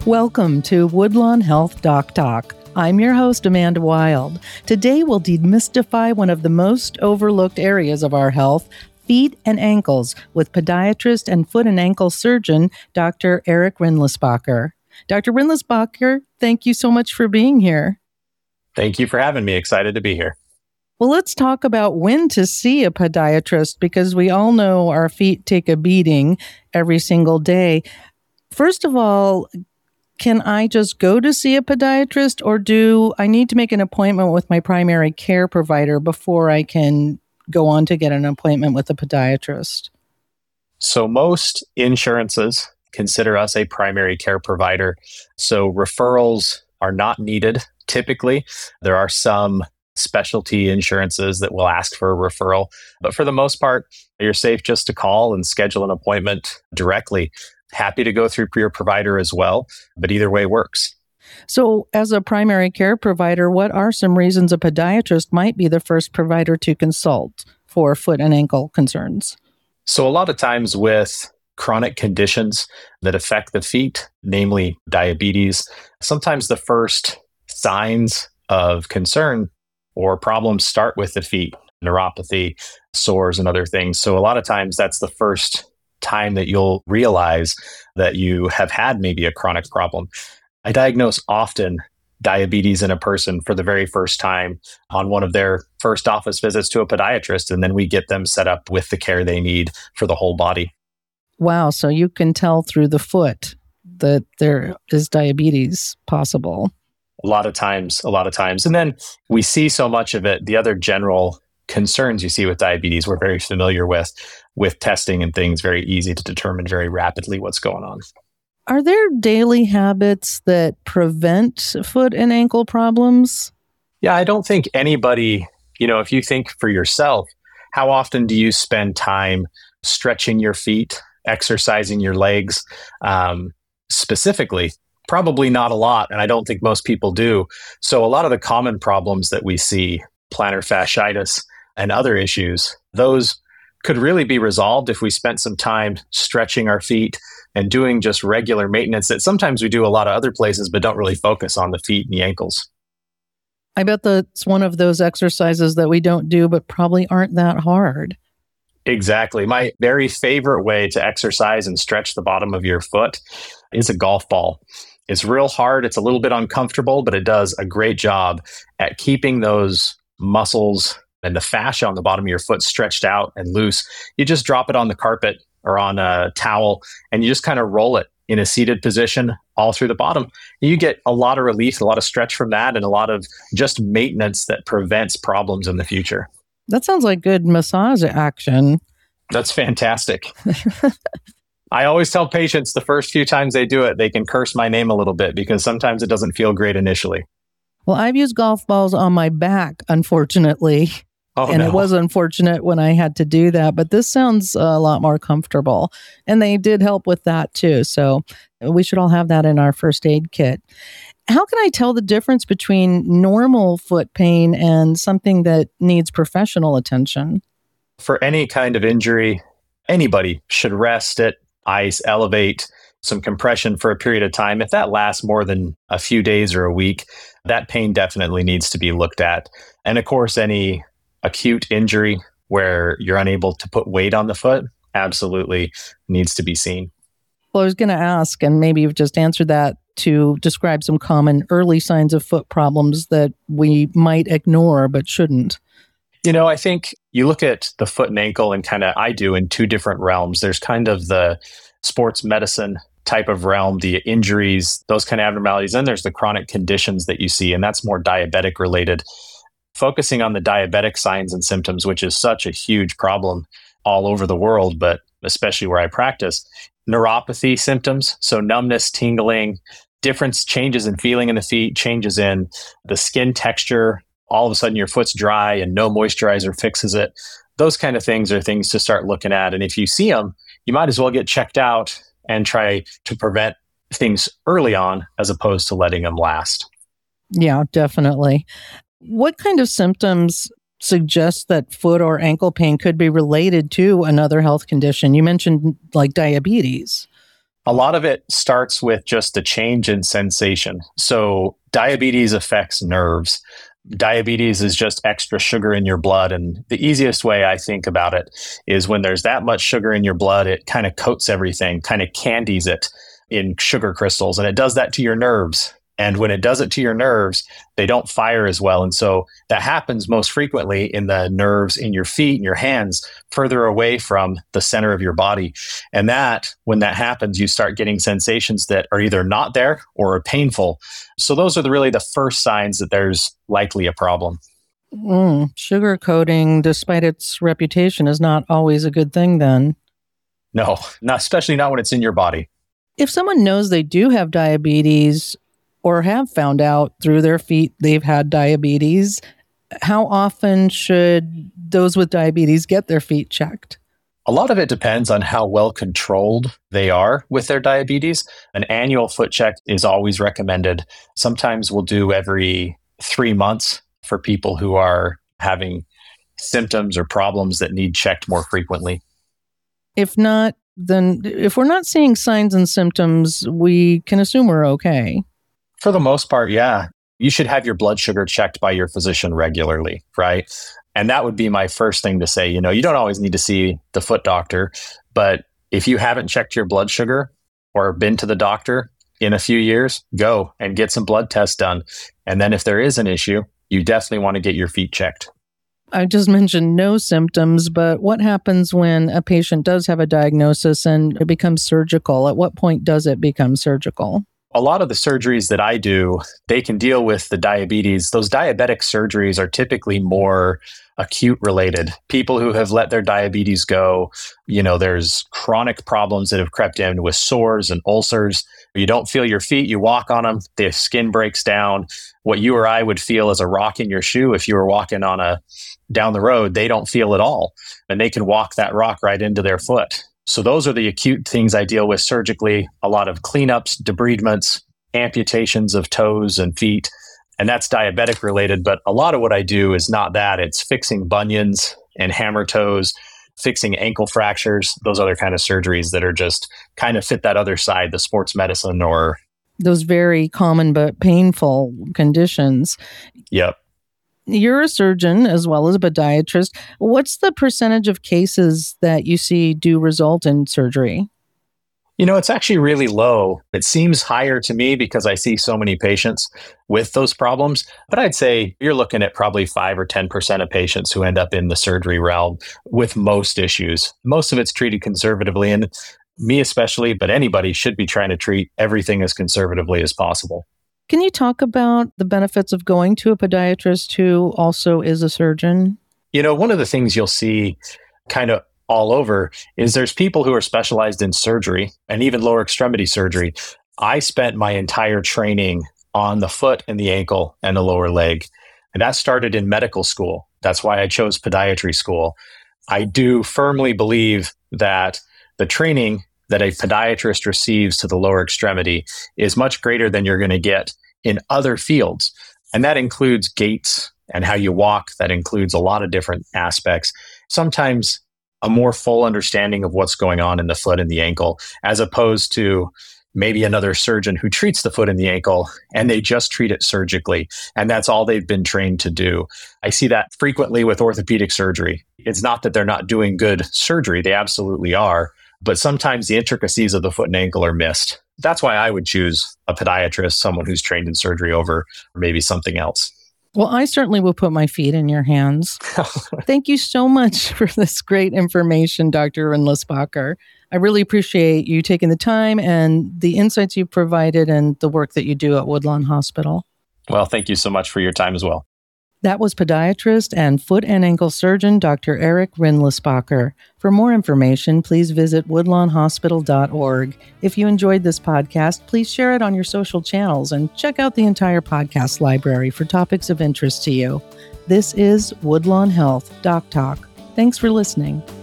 Welcome to Woodlawn Health Doc Talk. I'm your host, Amanda Wild. Today we'll demystify one of the most overlooked areas of our health, feet and ankles, with podiatrist and foot and ankle surgeon, Dr. Eric Rindlisbacher. Dr. Rindlisbacher, thank you so much for being here. Thank you for having me. Excited to be here. Well, let's talk about when to see a podiatrist, because we all know our feet take a beating every single day. First of all, can I just go to see a podiatrist, or do I need to make an appointment with my primary care provider before I can go on to get an appointment with a podiatrist? So most insurances consider us a primary care provider. So referrals are not needed. Typically, there are some specialty insurances that will ask for a referral. But for the most part, you're safe just to call and schedule an appointment directly. Happy to go through your provider as well, but either way works. So as a primary care provider, what are some reasons a podiatrist might be the first provider to consult for foot and ankle concerns? So a lot of times with chronic conditions that affect the feet, namely diabetes, sometimes the first signs of concern or problems start with the feet, neuropathy, sores, and other things. So a lot of times that's the first time that you'll realize that you have had maybe a chronic problem. I diagnose often diabetes in a person for the very first time on one of their first office visits to a podiatrist, and then we get them set up with the care they need for the whole body. Wow, so you can tell through the foot that there is diabetes possible. A lot of times. And then we see so much of it. The other general concerns you see with diabetes, we're very familiar with testing and things, very easy to determine very rapidly what's going on. Are there daily habits that prevent foot and ankle problems? Yeah, I don't think anybody, if you think for yourself, how often do you spend time stretching your feet, exercising your legs? Specifically, probably not a lot, and I don't think most people do. So a lot of the common problems that we see, plantar fasciitis and other issues, those could really be resolved if we spent some time stretching our feet and doing just regular maintenance that sometimes we do a lot of other places, but don't really focus on the feet and the ankles. I bet that's one of those exercises that we don't do, but probably aren't that hard. Exactly. My very favorite way to exercise and stretch the bottom of your foot is a golf ball. It's real hard. It's a little bit uncomfortable, but it does a great job at keeping those muscles and the fascia on the bottom of your foot stretched out and loose. You just drop it on the carpet or on a towel, and you just kind of roll it in a seated position all through the bottom. You get a lot of relief, a lot of stretch from that, and a lot of just maintenance that prevents problems in the future. That sounds like good massage action. That's fantastic. I always tell patients the first few times they do it, they can curse my name a little bit because sometimes it doesn't feel great initially. Well, I've used golf balls on my back, unfortunately. It was unfortunate when I had to do that, but this sounds a lot more comfortable. And they did help with that too. So we should all have that in our first aid kit. How can I tell the difference between normal foot pain and something that needs professional attention? For any kind of injury, anybody should rest it, ice, elevate, some compression for a period of time. If that lasts more than a few days or a week, that pain definitely needs to be looked at. And of course, any acute injury where you're unable to put weight on the foot absolutely needs to be seen. Well, I was going to ask, and maybe you've just answered that, to describe some common early signs of foot problems that we might ignore but shouldn't. I think you look at the foot and ankle, and kind of I do, in two different realms. There's kind of the sports medicine type of realm, the injuries, those kind of abnormalities. Then there's the chronic conditions that you see, and that's more diabetic related. Focusing on the diabetic signs and symptoms, which is such a huge problem all over the world, but especially where I practice, neuropathy symptoms, so numbness, tingling, different changes in feeling in the feet, changes in the skin texture, all of a sudden your foot's dry and no moisturizer fixes it. Those kind of things are things to start looking at. And if you see them, you might as well get checked out and try to prevent things early on as opposed to letting them last. Yeah, definitely. What kind of symptoms suggest that foot or ankle pain could be related to another health condition? You mentioned like diabetes. A lot of it starts with just a change in sensation. So diabetes affects nerves. Diabetes is just extra sugar in your blood. And the easiest way I think about it is when there's that much sugar in your blood, it kind of coats everything, kind of candies it in sugar crystals. And it does that to your nerves. And when it does it to your nerves, they don't fire as well. And so that happens most frequently in the nerves in your feet and your hands, further away from the center of your body. And that, when that happens, you start getting sensations that are either not there or are painful. So those are really the first signs that there's likely a problem. Sugar coating, despite its reputation, is not always a good thing then. No, especially not when it's in your body. If someone knows they do have diabetes, or have found out through their feet they've had diabetes, how often should those with diabetes get their feet checked? A lot of it depends on how well controlled they are with their diabetes. An annual foot check is always recommended. Sometimes we'll do every 3 months for people who are having symptoms or problems that need checked more frequently. If not, then if we're not seeing signs and symptoms, we can assume we're okay. For the most part, yeah. You should have your blood sugar checked by your physician regularly, right? And that would be my first thing to say. You don't always need to see the foot doctor, but if you haven't checked your blood sugar or been to the doctor in a few years, go and get some blood tests done. And then if there is an issue, you definitely want to get your feet checked. I just mentioned no symptoms, but what happens when a patient does have a diagnosis and it becomes surgical? At what point does it become surgical? A lot of the surgeries that I do, they can deal with the diabetes. Those diabetic surgeries are typically more acute related. People who have let their diabetes go, there's chronic problems that have crept in with sores and ulcers. You don't feel your feet, you walk on them, the skin breaks down. What you or I would feel as a rock in your shoe if you were walking down the road, they don't feel at all. And they can walk that rock right into their foot. So those are the acute things I deal with surgically, a lot of cleanups, debridements, amputations of toes and feet, and that's diabetic related. But a lot of what I do is not that. It's fixing bunions and hammer toes, fixing ankle fractures, those other kind of surgeries that are just kind of fit that other side, the sports medicine or... Those very common but painful conditions. Yep. You're a surgeon as well as a podiatrist. What's the percentage of cases that you see do result in surgery? It's actually really low. It seems higher to me because I see so many patients with those problems. But I'd say you're looking at probably 5 or 10% of patients who end up in the surgery realm with most issues. Most of it's treated conservatively, and me especially, but anybody should be trying to treat everything as conservatively as possible. Can you talk about the benefits of going to a podiatrist who also is a surgeon? One of the things you'll see kind of all over is there's people who are specialized in surgery and even lower extremity surgery. I spent my entire training on the foot and the ankle and the lower leg. And that started in medical school. That's why I chose podiatry school. I do firmly believe that the training that a podiatrist receives to the lower extremity is much greater than you're going to get in other fields. And that includes gaits and how you walk. That includes a lot of different aspects. Sometimes a more full understanding of what's going on in the foot and the ankle, as opposed to maybe another surgeon who treats the foot and the ankle and they just treat it surgically. And that's all they've been trained to do. I see that frequently with orthopedic surgery. It's not that they're not doing good surgery. They absolutely are. But sometimes the intricacies of the foot and ankle are missed. That's why I would choose a podiatrist, someone who's trained in surgery over maybe something else. Well, I certainly will put my feet in your hands. Thank you so much for this great information, Dr. Rindlisbacher. I really appreciate you taking the time and the insights you've provided and the work that you do at Woodlawn Hospital. Well, thank you so much for your time as well. That was podiatrist and foot and ankle surgeon, Dr. Eric Rindlisbacher. For more information, please visit woodlawnhospital.org. If you enjoyed this podcast, please share it on your social channels and check out the entire podcast library for topics of interest to you. This is Woodlawn Health Doc Talk. Thanks for listening.